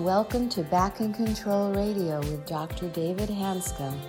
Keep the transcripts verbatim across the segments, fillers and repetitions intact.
Welcome to Back in Control Radio with Doctor David Hanscom.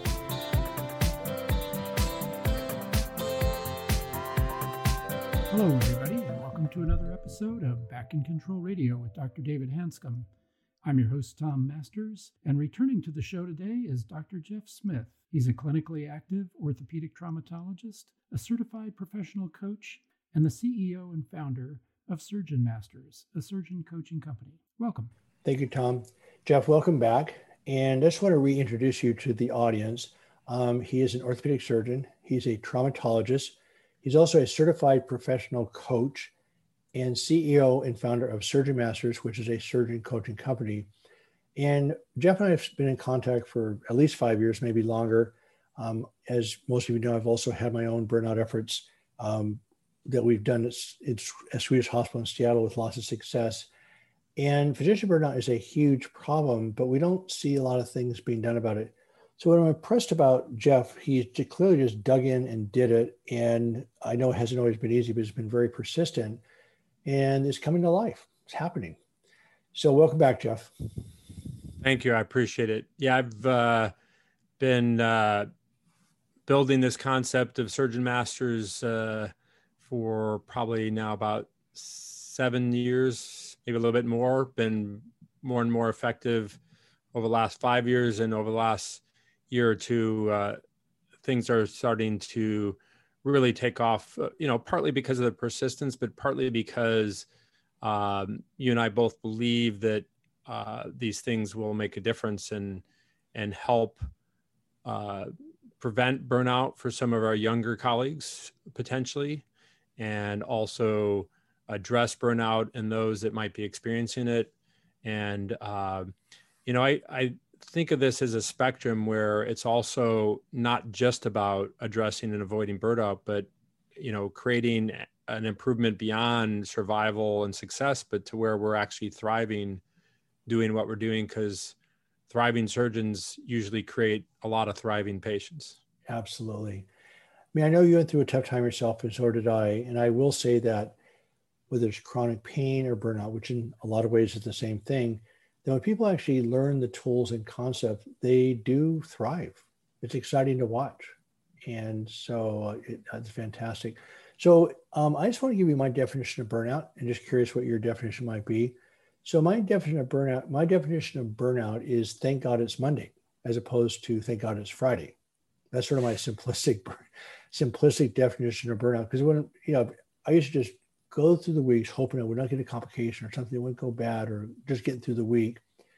Hello, everybody, and welcome to another episode of Back in Control Radio with Doctor David Hanscom. I'm your host, Tom Masters, and returning to the show today is Doctor Jeff Smith. He's a clinically active orthopedic traumatologist, a certified professional coach, and the C E O and founder of Surgeon Masters, a surgeon coaching company. Welcome. Thank you, Tom. Jeff, welcome back. And I just want to reintroduce you to the audience. Um, he is an orthopedic surgeon. He's a traumatologist. He's also a certified professional coach and C E O and founder of Surgeon Masters, which is a surgeon coaching company. And Jeff and I have been in contact for at least five years, maybe longer. Um, as most of you know, I've also had my own burnout efforts um, that we've done at, at Swedish Hospital in Seattle with lots of success. And physician burnout is a huge problem, but we don't see a lot of things being done about it. So what I'm impressed about Jeff, he clearly just dug in and did it. And I know it hasn't always been easy, but it's been very persistent and it's coming to life. It's happening. So welcome back, Jeff. Thank you. I appreciate it. Yeah, I've uh, been uh, building this concept of Surgeon Masters uh, for probably now about seven years. Maybe a little bit more, been more and more effective over the last five years. And over the last year or two, uh, things are starting to really take off, uh, you know, partly because of the persistence, but partly because um, you and I both believe that uh, these things will make a difference and, and help uh, prevent burnout for some of our younger colleagues, potentially, and also address burnout in those that might be experiencing it. And, uh, you know, I, I think of this as a spectrum where it's also not just about addressing and avoiding burnout, but, you know, creating an improvement beyond survival and success, but to where we're actually thriving, doing what we're doing, because thriving surgeons usually create a lot of thriving patients. Absolutely. I mean, I know you went through a tough time yourself, and so did I. And I will say that whether it's chronic pain or burnout, which in a lot of ways is the same thing, then when people actually learn the tools and concept, they do thrive. It's exciting to watch. And so uh, it, it's fantastic. So um, I just want to give you my definition of burnout and just curious what your definition might be. So my definition of burnout, my definition of burnout is thank God it's Monday, as opposed to thank God it's Friday. That's sort of my simplistic, simplistic definition of burnout. Because when, you know, I used to just go through the weeks hoping I would not get a complication or something that wouldn't go bad, or just getting through the week.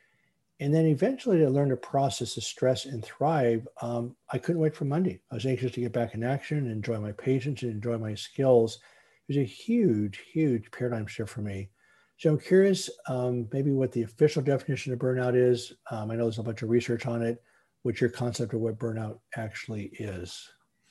And then eventually to learn to process the stress and thrive, um, I couldn't wait for Monday. I was anxious to get back in action and enjoy my patients and enjoy my skills. It was a huge, huge paradigm shift for me. So I'm curious um, maybe what the official definition of burnout is. Um, I know there's a bunch of research on it. What's your concept of what burnout actually is?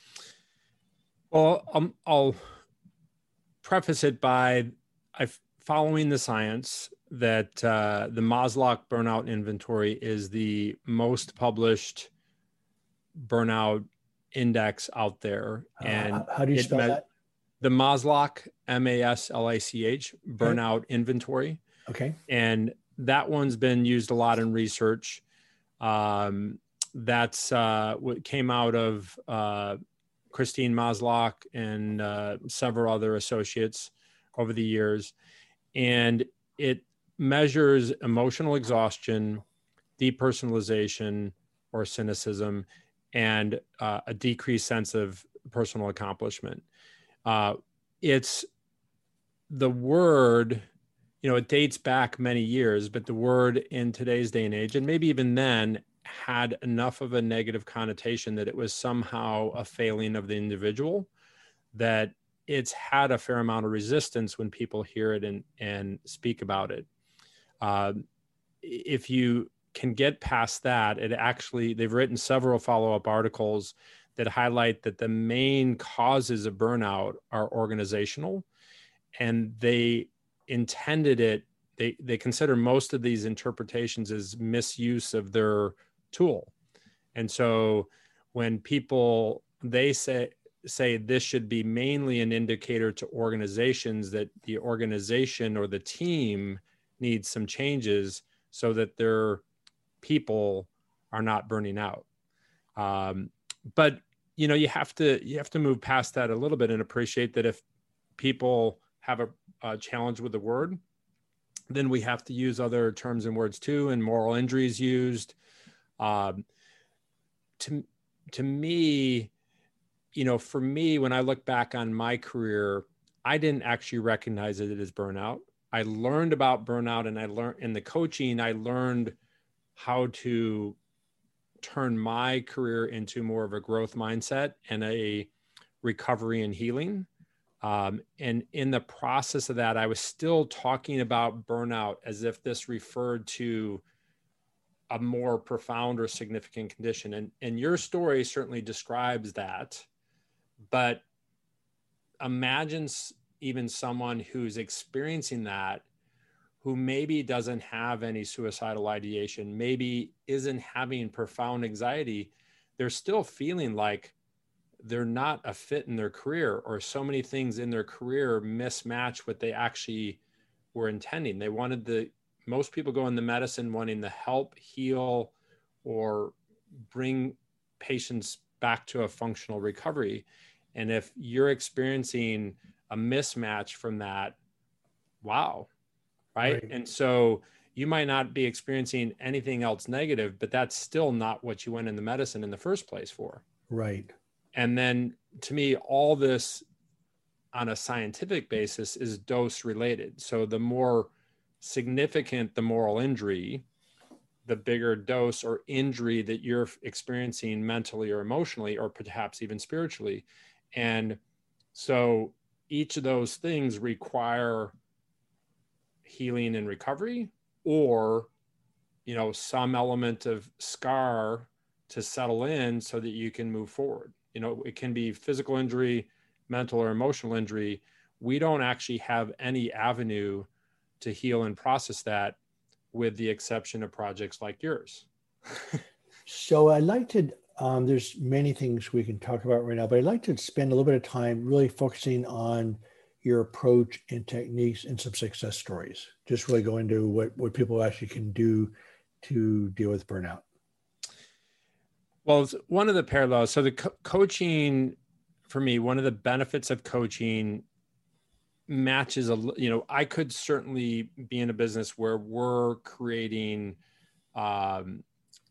Well, um, I'll preface it by I following the science that uh, the Maslach burnout inventory is the most published burnout index out there. And uh, how do you spell me- that? The Maslach, M A S L A C H, burnout okay. inventory. Okay. And that one's been used a lot in research. Um, that's uh, what came out of uh, Christine Maslach and uh, several other associates over the years. And it measures emotional exhaustion, depersonalization or cynicism, and uh, a decreased sense of personal accomplishment. Uh, it's the word, you know, it dates back many years, but the word in today's day and age, and maybe even then, had enough of a negative connotation that it was somehow a failing of the individual, that it's had a fair amount of resistance when people hear it and, and speak about it. Uh, if you can get past that, it actually, they've written several follow-up articles that highlight that the main causes of burnout are organizational, and they intended it, they, they consider most of these interpretations as misuse of their tool. And so when people, they say, say this should be mainly an indicator to organizations that the organization or the team needs some changes, so that their people are not burning out. Um, but you know, you have to you have to move past that a little bit and appreciate that if people have a, a challenge with the word, then we have to use other terms and words too, and moral injury is used. Um, to to me, you know, for me, when I look back on my career, I didn't actually recognize it as burnout. I learned about burnout, and I learned in the coaching, I learned how to turn my career into more of a growth mindset and a recovery and healing. Um, and in the process of that, I was still talking about burnout as if this referred to a more profound or significant condition. And, and your story certainly describes that. But imagine even someone who's experiencing that, who maybe doesn't have any suicidal ideation, maybe isn't having profound anxiety. They're still feeling like they're not a fit in their career, or so many things in their career mismatch what they actually were intending. They wanted the, most people go into medicine wanting to help heal or bring patients back to a functional recovery. And if you're experiencing a mismatch from that, wow, right? right? And so you might not be experiencing anything else negative, but that's still not what you went into medicine in the first place for. Right. And then to me, all this on a scientific basis is dose related. So the more significant the moral injury, the bigger dose or injury that you're experiencing mentally or emotionally, or perhaps even spiritually. And so each of those things require healing and recovery, or, you know, some element of scar to settle in so that you can move forward. You know, it can be physical injury, mental or emotional injury. We don't actually have any avenue to heal and process that, with the exception of projects like yours. So I'd like to, um, there's many things we can talk about right now, but I'd like to spend a little bit of time really focusing on your approach and techniques and some success stories. Just really go into what, what people actually can do to deal with burnout. Well, it's one of the parallels. So the co- coaching, for me, one of the benefits of coaching matches a, you know, I could certainly be in a business where we're creating um,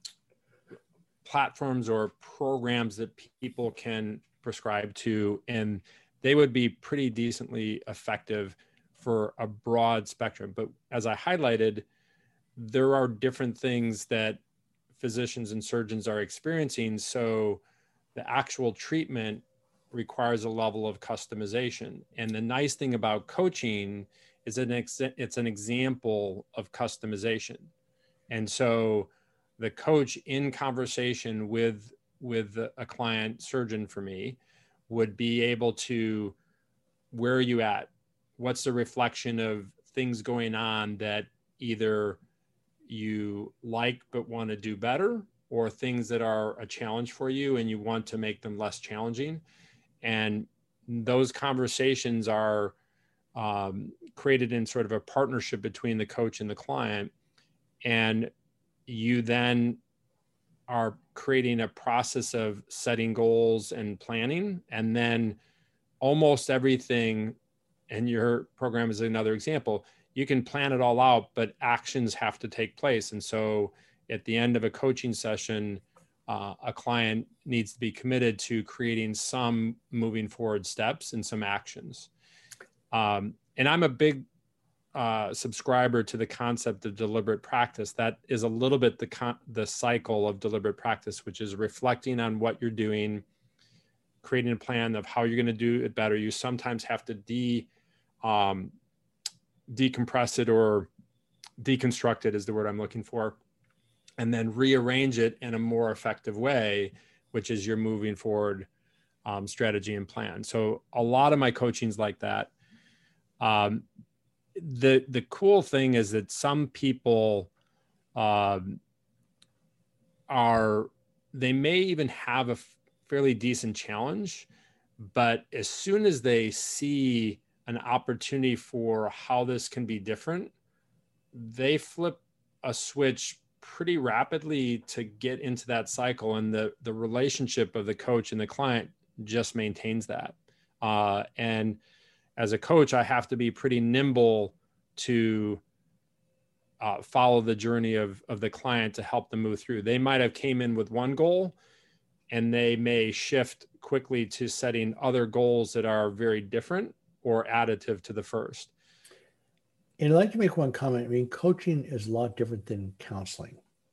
platforms or programs that people can prescribe to, and they would be pretty decently effective for a broad spectrum. But as I highlighted, there are different things that physicians and surgeons are experiencing. So the actual treatment requires a level of customization. And the nice thing about coaching is an ex- it's an example of customization. And so the coach, in conversation with, with a client surgeon for me, would be able to, where are you at? What's the reflection of things going on that either you like but want to do better, or things that are a challenge for you and you want to make them less challenging? And those conversations are um, created in sort of a partnership between the coach and the client. And you then are creating a process of setting goals and planning. And then almost everything, and your program is another example, you can plan it all out, but actions have to take place. And so at the end of a coaching session, uh, a client needs to be committed to creating some moving forward steps and some actions. Um, and I'm a big uh, subscriber to the concept of deliberate practice. That is a little bit the con- the cycle of deliberate practice, which is reflecting on what you're doing, creating a plan of how you're going to do it better. You sometimes have to de um, decompress it, or deconstruct it is the word I'm looking for, and then rearrange it in a more effective way, which is your moving forward um, strategy and plan. So a lot of my coaching's like that. Um, the the cool thing is that some people um, are, they may even have a fairly decent challenge, but as soon as they see an opportunity for how this can be different, they flip a switch pretty rapidly to get into that cycle, and the the relationship of the coach and the client just maintains that. Uh, and as a coach, I have to be pretty nimble to uh, follow the journey of of the client to help them move through. They might have came in with one goal, and they may shift quickly to setting other goals that are very different or additive to the first. And I'd like to make one comment. I mean, coaching is a lot different than counseling.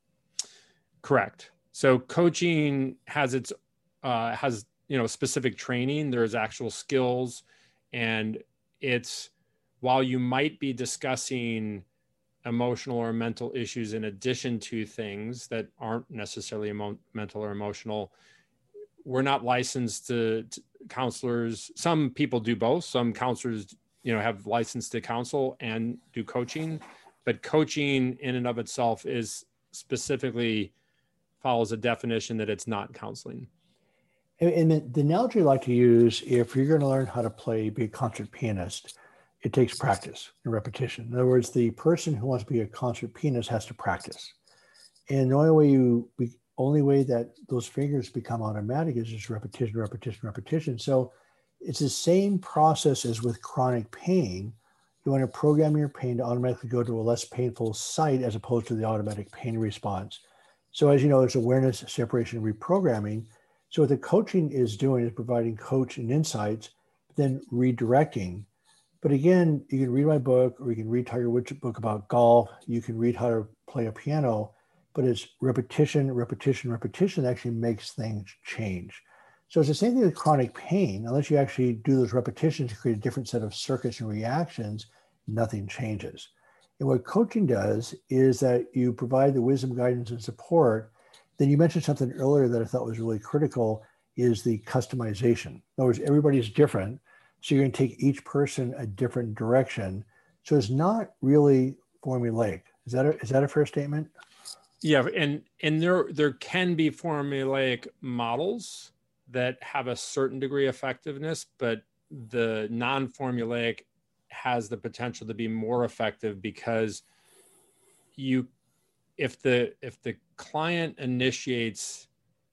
Correct. So coaching has its, uh, has, you know, specific training. There's actual skills, and it's, while you might be discussing emotional or mental issues in addition to things that aren't necessarily emo- mental or emotional, we're not licensed to, to counselors. Some people do both. Some counselors, you know, have license to counsel and do coaching, but coaching in and of itself is specifically follows a definition that it's not counseling. And, and the, the analogy I like to use, if you're going to learn how to play, be a concert pianist, it takes practice and repetition. In other words, the person who wants to be a concert pianist has to practice. And the only way you, the only way that those fingers become automatic is just repetition, repetition, repetition. So it's the same process as with chronic pain. You want to program your pain to automatically go to a less painful site as opposed to the automatic pain response. So as you know, it's awareness, separation, reprogramming. So what the coaching is doing is providing coach and insights, then redirecting. But again, you can read my book, or you can read Tiger Woods' book about golf. You can read how to play a piano, but it's repetition, repetition, repetition that actually makes things change. So it's the same thing with chronic pain. Unless you actually do those repetitions to create a different set of circuits and reactions, nothing changes. And what coaching does is that you provide the wisdom, guidance, and support. Then you mentioned something earlier that I thought was really critical, is the customization. In other words, everybody's different. So you're going to take each person a different direction. So it's not really formulaic. Is that a, is that a fair statement? Yeah. And, and there, there can be formulaic models that have a certain degree of effectiveness, but the non-formulaic has the potential to be more effective, because you, if the, if the client initiates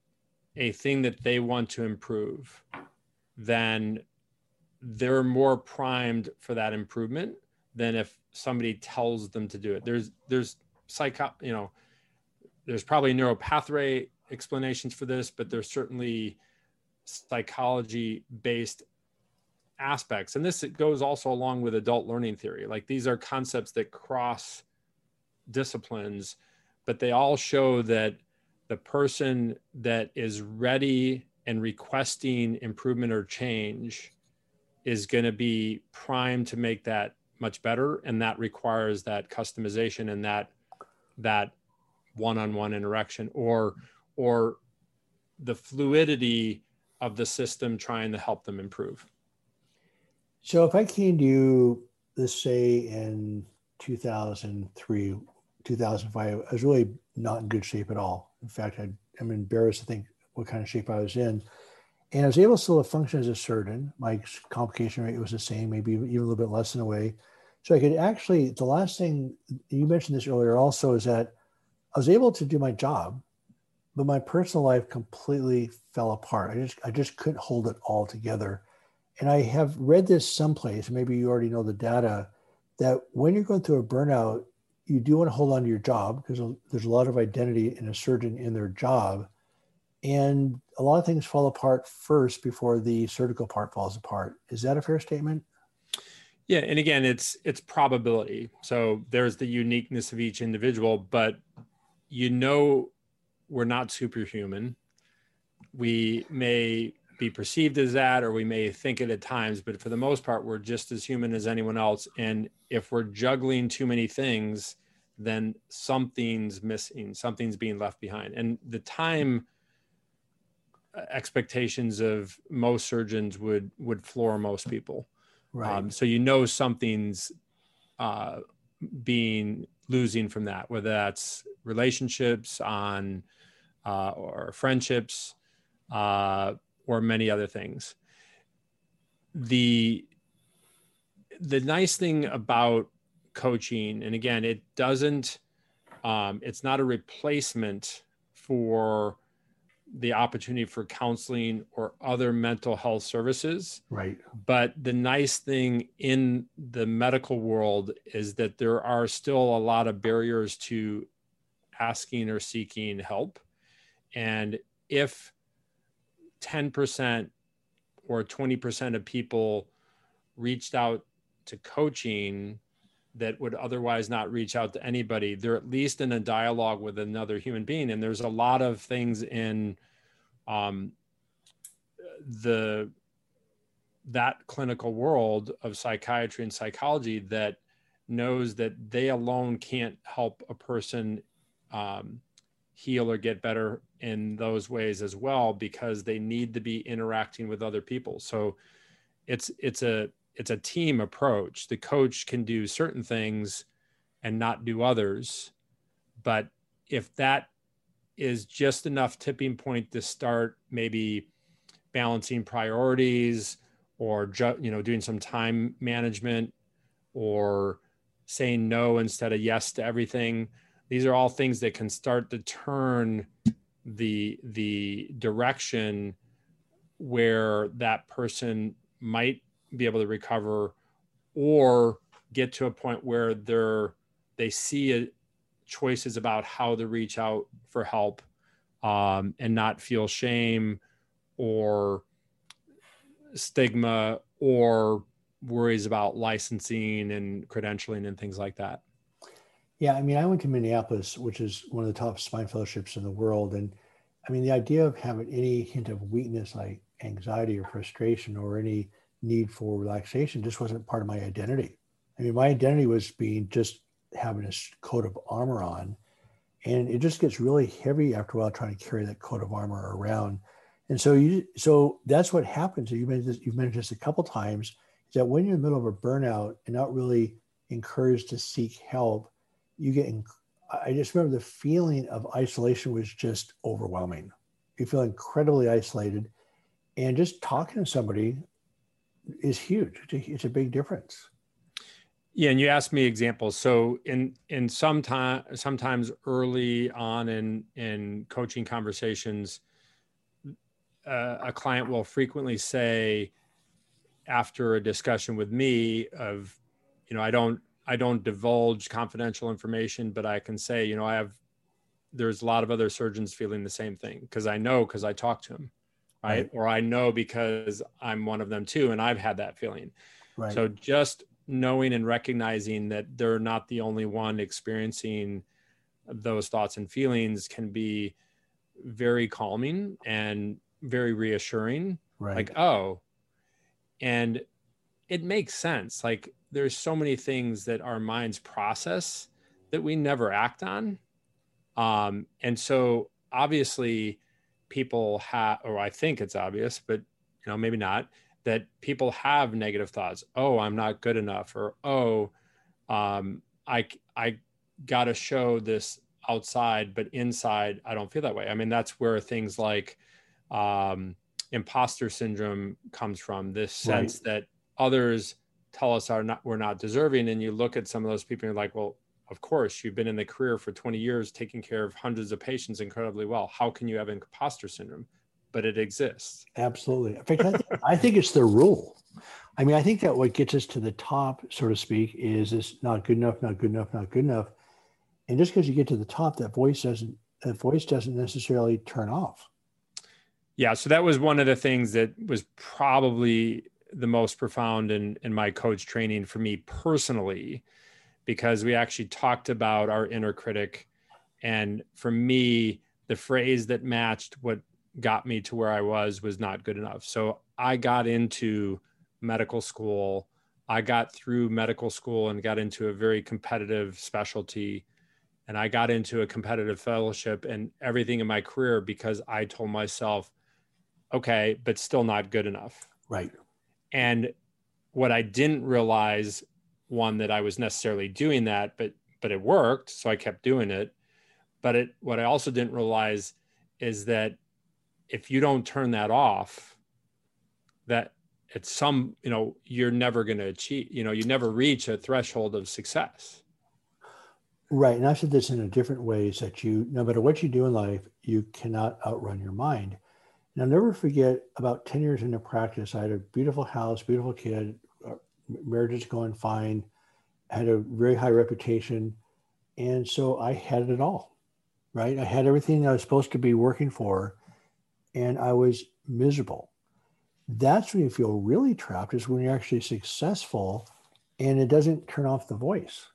a thing that they want to improve, then they're more primed for that improvement than if somebody tells them to do it. There's, there's psycho, you know, there's probably neural pathway explanations for this, but there's certainly psychology based aspects. And this goes also along with adult learning theory. Like, these are concepts that cross disciplines, but they all show that the person that is ready and requesting improvement or change is going to be primed to make that much better. And that requires that customization and that, that one-on-one interaction, or, or the fluidity of the system trying to help them improve. So if I came to you, let's say in two thousand three, two thousand five, I was really not in good shape at all. In fact, I, I'm embarrassed to think what kind of shape I was in. And I was able still to function as a surgeon. My complication rate was the same, maybe even a little bit less in a way. So I could actually, the last thing, you mentioned this earlier also, is that I was able to do my job, but my personal life completely fell apart. I just, I just couldn't hold it all together. And I have read this someplace, maybe you already know the data, that when you're going through a burnout, you do want to hold on to your job, because there's a lot of identity in a surgeon in their job. And a lot of things fall apart first before the surgical part falls apart. Is that a fair statement? Yeah. And again, it's, it's probability. So there's the uniqueness of each individual, but you know, we're not superhuman. We may be perceived as that, or we may think it at times, but for the most part, we're just as human as anyone else. And if we're juggling too many things, then something's missing, something's being left behind. And the time expectations of most surgeons would, would floor most people. Right. Um, so, you know, something's uh, being losing from that, whether that's relationships on, uh, or friendships, uh, or many other things. The, the nice thing about coaching, and again, it doesn't, um, it's not a replacement for the opportunity for counseling or other mental health services. Right. But the nice thing in the medical world is that there are still a lot of barriers to asking or seeking help. And if ten percent or twenty percent of people reached out to coaching that would otherwise not reach out to anybody, they're at least in a dialogue with another human being. And there's a lot of things in um, the that clinical world of psychiatry and psychology that knows that they alone can't help a person um, heal or get better in those ways as well, because they need to be interacting with other people. So it's it's a it's a team approach. The coach can do certain things and not do others. But if that is just enough tipping point to start maybe balancing priorities or, ju- you know, doing some time management or saying no instead of yes to everything, these are all things that can start to turn the, the direction where that person might be able to recover or get to a point where they're they see a, choices about how to reach out for help um, and not feel shame or stigma or worries about licensing and credentialing and things like that. Yeah, I mean, I went to Minneapolis, which is one of the top spine fellowships in the world. And I mean, the idea of having any hint of weakness like anxiety or frustration or any need for relaxation just wasn't part of my identity. I mean, my identity was being just having a coat of armor on, and it just gets really heavy after a while trying to carry that coat of armor around. And so you, so that's what happens. You mentioned this, you've mentioned this a couple times, is that when you're in the middle of a burnout and not really encouraged to seek help, you get, in, I just remember the feeling of isolation was just overwhelming. You feel incredibly isolated, and just talking to somebody is huge. It's a, it's a big difference. Yeah, and you asked me examples. So in in some time, sometimes early on in in coaching conversations, uh, a client will frequently say, after a discussion with me, of, you know, I don't I don't divulge confidential information, but I can say, you know, I have there's a lot of other surgeons feeling the same thing because I know because I talk to them. Right? Right. Or I know because I'm one of them too. And I've had that feeling. Right. So just knowing and recognizing that they're not the only one experiencing those thoughts and feelings can be very calming and very reassuring. Right. Like, oh, and it makes sense. Like there's so many things that our minds process that we never act on. Um, and so obviously, people have, or I think it's obvious, but you know, maybe not, that people have negative thoughts. Oh, I'm not good enough, or oh, um, I I got to show this outside, but inside I don't feel that way. I mean, that's where things like um, imposter syndrome comes from. This sense right. that others tell us are not we're not deserving, and you look at some of those people, and you're like, well, of course, you've been in the career for twenty years, taking care of hundreds of patients incredibly well. How can you have imposter syndrome? But it exists. Absolutely. In fact, I think, I think it's the rule. I mean, I think that what gets us to the top, so to speak, is this not good enough, not good enough, not good enough. And just because you get to the top, that voice doesn't, that voice doesn't necessarily turn off. Yeah. So that was one of the things that was probably the most profound in, in my coach training for me personally, because we actually talked about our inner critic. And for me, the phrase that matched what got me to where I was was not good enough. So I got into medical school. I got through medical school and got into a very competitive specialty. And I got into a competitive fellowship and everything in my career because I told myself, okay, but still not good enough. Right. And what I didn't realize, one, that I was necessarily doing that, but but it worked, so I kept doing it. But it what I also didn't realize is that if you don't turn that off, that at some, you know, you're never going to achieve, you know, you never reach a threshold of success. Right. And I've said this in a different ways that you, no matter what you do in life, you cannot outrun your mind. And I'll never forget about ten years into practice, I had a beautiful house, beautiful kid, marriage is going fine, I had a very high reputation. And so I had it all, right? I had everything I was supposed to be working for, and I was miserable. That's when you feel really trapped, is when you're actually successful and it doesn't turn off the voice.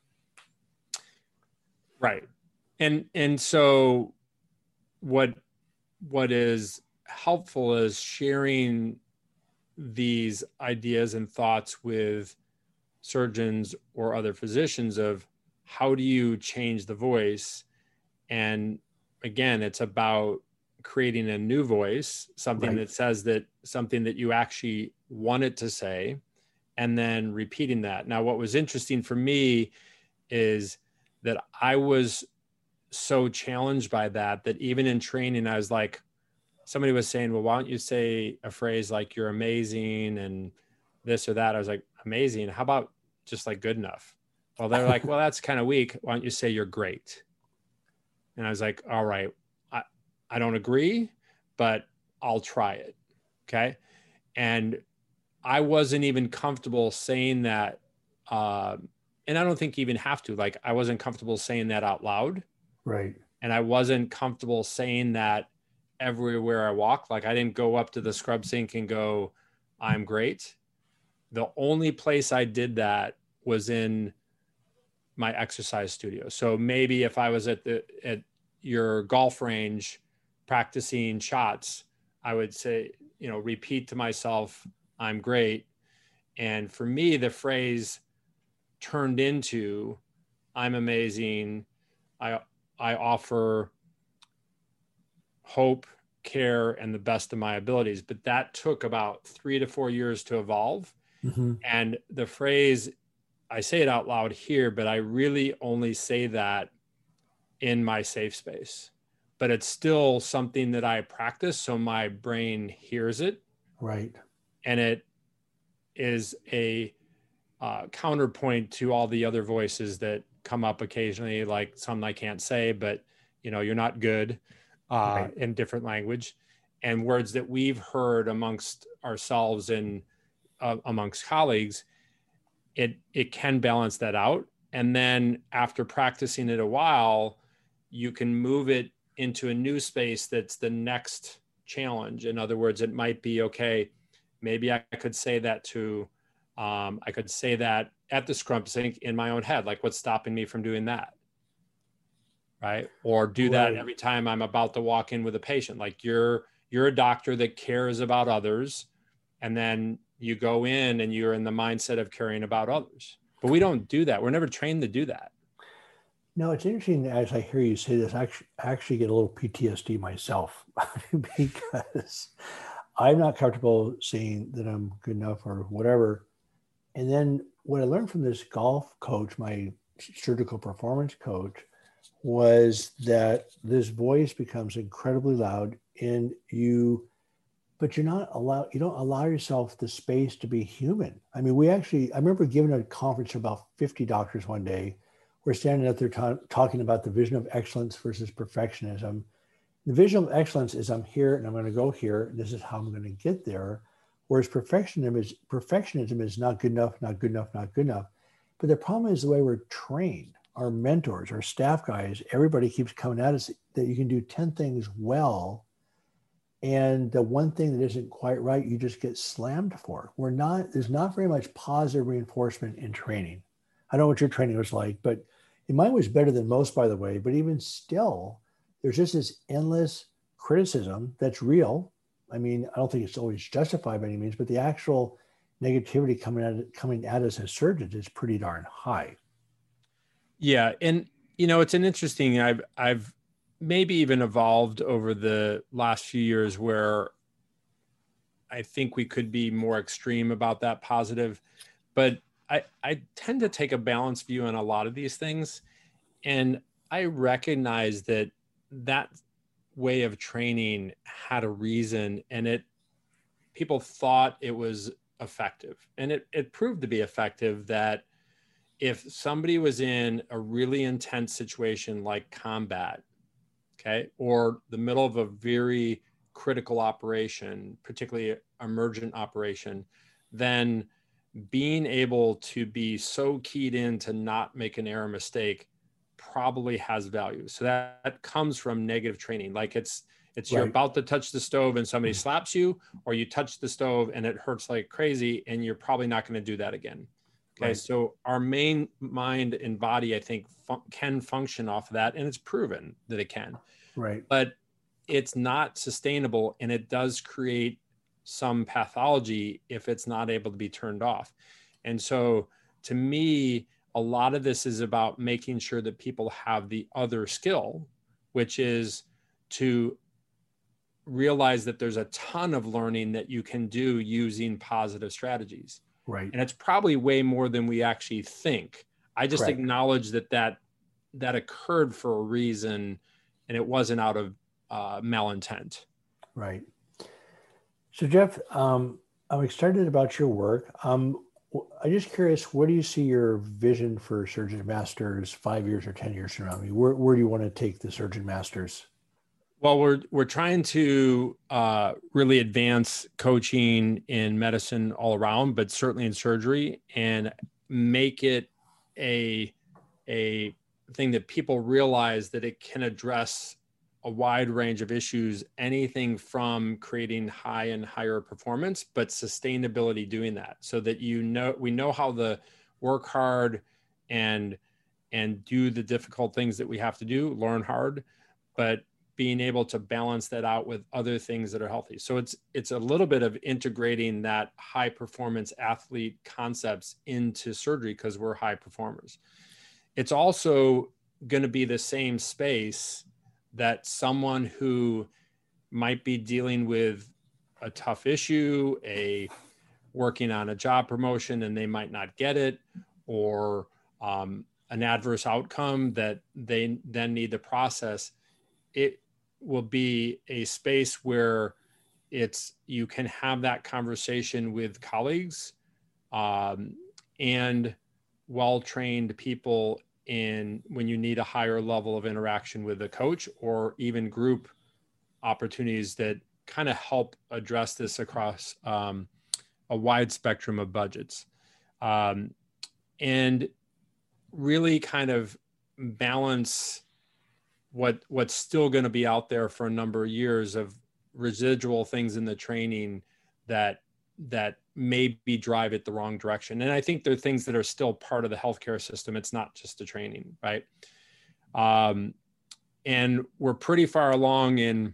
Right. And, and so what, what is helpful is sharing these ideas and thoughts with surgeons or other physicians of how do you change the voice? And again, it's about creating a new voice, something Right. that says that something that you actually want it to say, and then repeating that. Now, what was interesting for me is that I was so challenged by that, that even in training, I was like, somebody was saying, well, why don't you say a phrase like you're amazing and this or that? I was like, amazing. How about just like good enough? Well, they're like, well, that's kind of weak. Why don't you say you're great? And I was like, all right, I, I don't agree, but I'll try it. Okay. And I wasn't even comfortable saying that. Uh, and I don't think you even have to, like, I wasn't comfortable saying that out loud. Right. And I wasn't comfortable saying that everywhere I walk. Like, I didn't go up to the scrub sink and go, I'm great. The only place I did that was in my exercise studio. So maybe if I was at the, at your golf range practicing shots, I would say, you know, repeat to myself, I'm great. And for me, the phrase turned into, I'm amazing. I, I offer hope, care, and the best of my abilities. But that took about three to four years to evolve. Mm-hmm. And the phrase, I say it out loud here, but I really only say that in my safe space. But it's still something that I practice, so my brain hears it. Right. And it is a uh, counterpoint to all the other voices that come up occasionally, like some I can't say, but you know, you're not good uh, Right. in different language, and words that we've heard amongst ourselves and uh, amongst colleagues. It it can balance that out. And then after practicing it a while, you can move it into a new space that's the next challenge. In other words, it might be, okay, maybe I could say that to, um, I could say that at the scrub sink in my own head, like what's stopping me from doing that? Right? Or do that Right. every time I'm about to walk in with a patient. Like you're, you're a doctor that cares about others. And then you go in and you're in the mindset of caring about others. But we don't do that. We're never trained to do that. No, it's interesting as I hear you say this, I actually, I actually get a little P T S D myself because I'm not comfortable saying that I'm good enough or whatever. And then what I learned from this golf coach, my surgical performance coach, was that this voice becomes incredibly loud and you, but you're not allowed, you don't allow yourself the space to be human. I mean, we actually, I remember giving a conference to about fifty doctors one day. We're standing up there ta- talking about the vision of excellence versus perfectionism. The vision of excellence is I'm here and I'm going to go here. And this is how I'm going to get there. Whereas perfectionism is perfectionism is not good enough, not good enough, not good enough. But the problem is the way we're trained. Our mentors, our staff guys, everybody keeps coming at us that you can do ten things well. And the one thing that isn't quite right, you just get slammed for. We're not, there's not very much positive reinforcement in training. I don't know what your training was like, but mine was better than most, by the way. But even still, there's just this endless criticism that's real. I mean, I don't think it's always justified by any means, but the actual negativity coming at coming at us as surgeons is pretty darn high. Yeah, and you know, it's an interesting. I've I've maybe even evolved over the last few years where I think we could be more extreme about that positive, but I I tend to take a balanced view on a lot of these things, and I recognize that that way of training had a reason, and it people thought it was effective, and it it proved to be effective. That if somebody was in a really intense situation like combat, okay, or the middle of a very critical operation, particularly emergent operation, then being able to be so keyed in to not make an error mistake probably has value. So that, that comes from negative training. Like it's, it's right. You're about to touch the stove and somebody slaps you, or you touch the stove and it hurts like crazy, and you're probably not going to do that again. Okay. Right. So our main mind and body, I think, fun- can function off of that. And it's proven that it can. Right. But it's not sustainable, and it does create some pathology if it's not able to be turned off. And so to me, a lot of this is about making sure that people have the other skill, which is to realize that there's a ton of learning that you can do using positive strategies. Right. And it's probably way more than we actually think. I just Correct. acknowledge that, that that occurred for a reason, and it wasn't out of uh, malintent. Right. So Jeff, um, I'm excited about your work. Um, I'm just curious, where do you see your vision for Surgeon Masters five years or ten years from now? I mean, where, where do you want to take the Surgeon Masters? Well, we're we're trying to uh, really advance coaching in medicine all around, but certainly in surgery, and make it a a thing that people realize that it can address a wide range of issues, anything from creating high and higher performance, but sustainability doing that, so that you know we know how to work hard and and do the difficult things that we have to do, learn hard, but being able to balance that out with other things that are healthy. So it's it's a little bit of integrating that high performance athlete concepts into surgery, because we're high performers. It's also going to be the same space that someone who might be dealing with a tough issue, a working on a job promotion, and they might not get it, or um, an adverse outcome that they then need to process. It will be a space where it's, you can have that conversation with colleagues um, and well-trained people in when you need a higher level of interaction with a coach, or even group opportunities that kind of help address this across um, a wide spectrum of budgets. Um, and really kind of balance what what's still going to be out there for a number of years of residual things in the training that that maybe drive it the wrong direction. And I think there are things that are still part of the healthcare system. It's not just the training, right? Um, and we're pretty far along in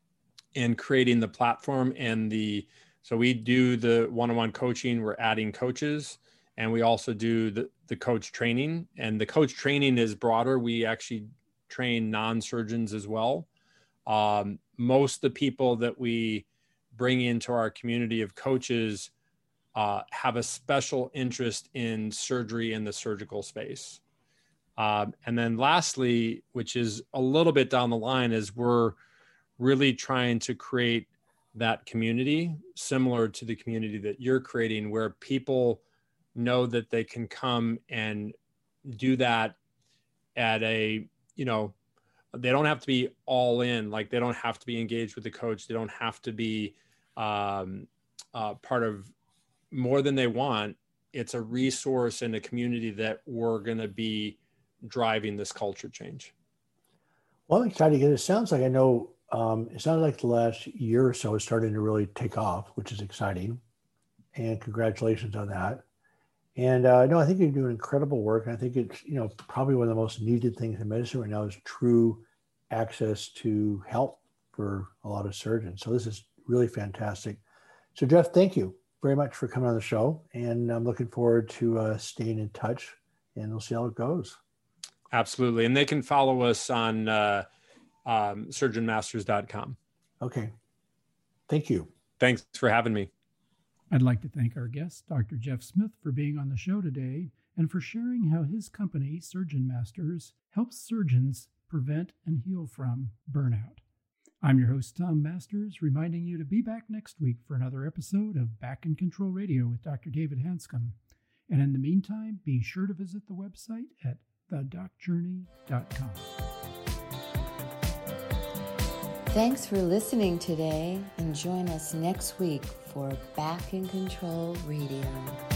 in creating the platform and the, so we do the one-on-one coaching, we're adding coaches, and we also do the, the coach training. And the coach training is broader. We actually train non-surgeons as well. Um, most of the people that we bring into our community of coaches uh, have a special interest in surgery in the surgical space. Um, and then lastly, which is a little bit down the line, is we're really trying to create that community similar to the community that you're creating, where people know that they can come and do that at a, you know, they don't have to be all in, like they don't have to be engaged with the coach. They don't have to be um, uh, part of more than they want. It's a resource and a community that we're going to be driving this culture change. Well, I'm excited because it sounds like, I know, um, it sounds like the last year or so is starting to really take off, which is exciting. And congratulations on that. And uh, no, I think you're doing incredible work. And I think it's, you know, probably one of the most needed things in medicine right now is true access to help for a lot of surgeons. So this is really fantastic. So Jeff, thank you very much for coming on the show. And I'm looking forward to uh, staying in touch, and we'll see how it goes. Absolutely. And they can follow us on uh, um, surgeon masters dot com. Okay. Thank you. Thanks for having me. I'd like to thank our guest, Doctor Jeff Smith, for being on the show today and for sharing how his company, Surgeon Masters, helps surgeons prevent and heal from burnout. I'm your host, Tom Masters, reminding you to be back next week for another episode of Back in Control Radio with Doctor David Hanscom. And in the meantime, be sure to visit the website at the doc journey dot com. Thanks for listening today, and join us next week for Back in Control Radio.